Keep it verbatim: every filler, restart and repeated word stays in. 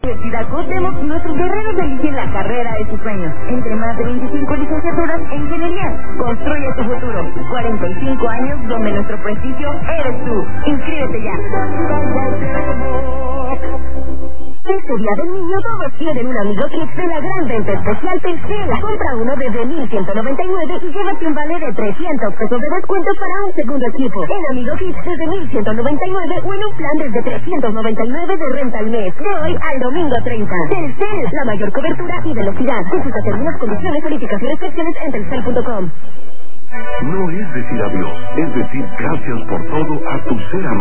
Universidad Cuauhtémoc, nuestros guerreros eligen la carrera de sus sueños. Entre más de veinticinco licenciaturas en ingeniería. Construye tu futuro. cuarenta y cinco años donde nuestro prestigio eres tú. Inscríbete ya. Este día del niño todos quieren un Amigo Kids de la gran venta especial Telcel. Compra uno desde mil ciento noventa y nueve y llévate un vale de trescientos pesos de descuento para un segundo equipo. En Amigo Kids desde mil ciento noventa y nueve o en un plan desde trescientos noventa y nueve de renta al mes. De hoy al domingo treinta. Telcel, la mayor cobertura y velocidad. Consulta términos, condiciones, verificaciones, secciones en telcel punto com. No es decir adiós, es decir gracias por todo a tu ser amado.